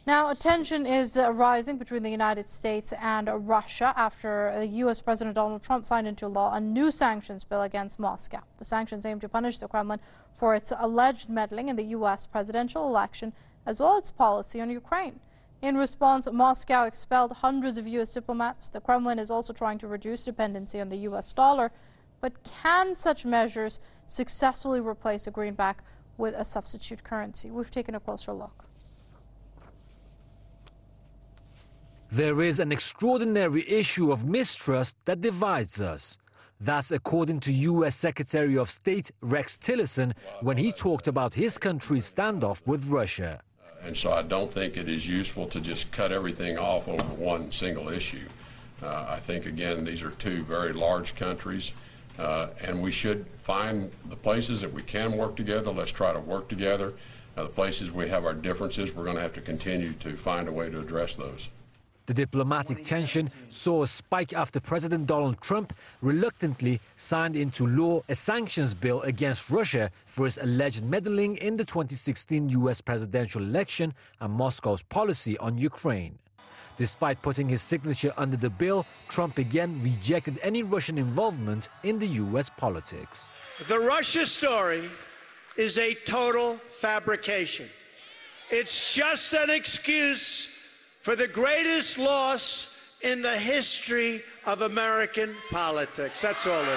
Now, tension is rising between the United States and Russia after U.S. President Donald Trump signed into law a new sanctions bill against Moscow. The sanctions aim to punish the Kremlin for its alleged meddling in the U.S. presidential election, as well as its policy on Ukraine. In response, Moscow expelled hundreds of U.S. diplomats. The Kremlin is also trying to reduce dependency on the U.S. dollar. But can such measures successfully replace the greenback with a substitute currency? We've taken a closer look. There is an extraordinary issue of mistrust that divides us. That's according to U.S. Secretary of State Rex Tillerson when he talked about his country's standoff with Russia. And so I don't think it is useful to just cut everything off over one single issue. I think, again, these are two very large countries, and we should find the places that we can work together. Let's try to work together. The places we have our differences, we're going to have to continue to find a way to address those. The diplomatic tension saw a spike after President Donald Trump reluctantly signed into law a sanctions bill against Russia for its alleged meddling in the 2016 U.S. presidential election and Moscow's policy on Ukraine. Despite putting his signature under the bill, Trump again rejected any Russian involvement in the U.S. politics. The Russia story is a total fabrication. It's just an excuse for the greatest loss in the history of American politics. That's all it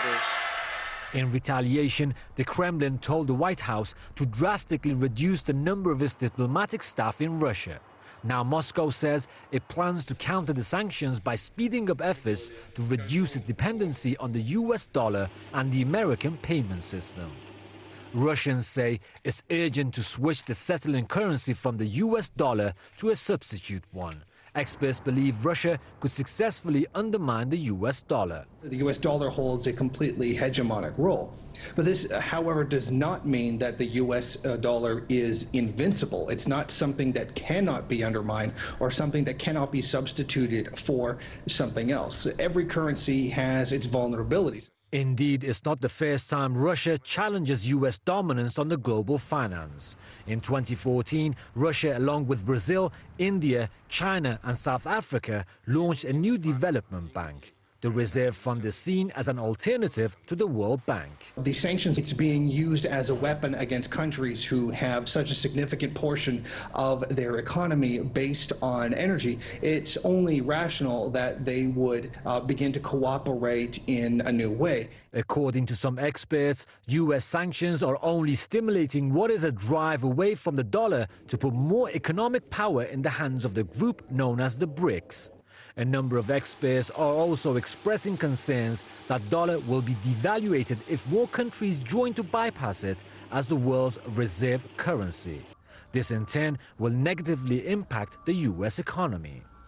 is. In retaliation, the Kremlin told the White House to drastically reduce the number of its diplomatic staff in Russia. Now Moscow says it plans to counter the sanctions by speeding up efforts to reduce its dependency on the US dollar and the American payment system. Russians say it's urgent to switch the settling currency from the US dollar to a substitute one. Experts believe Russia could successfully undermine the US dollar. The US dollar holds a completely hegemonic role. But this, however, does not mean that the US dollar is invincible. It's not something that cannot be undermined or something that cannot be substituted for something else. Every currency has its vulnerabilities. Indeed, it's not the first time Russia challenges U.S. dominance on the global finance. In 2014, Russia, along with Brazil, India, China and South Africa, launched a new development bank. The reserve fund is seen as an alternative to the World Bank. The sanctions, it's being used as a weapon against countries who have such a significant portion of their economy based on energy. It's only rational that they would begin to cooperate in a new way. According to some experts, U.S. sanctions are only stimulating what is a drive away from the dollar to put more economic power in the hands of the group known as the BRICS. A number of experts are also expressing concerns that dollar will be devaluated if more countries join to bypass it as the world's reserve currency. This in turn will negatively impact the U.S. economy.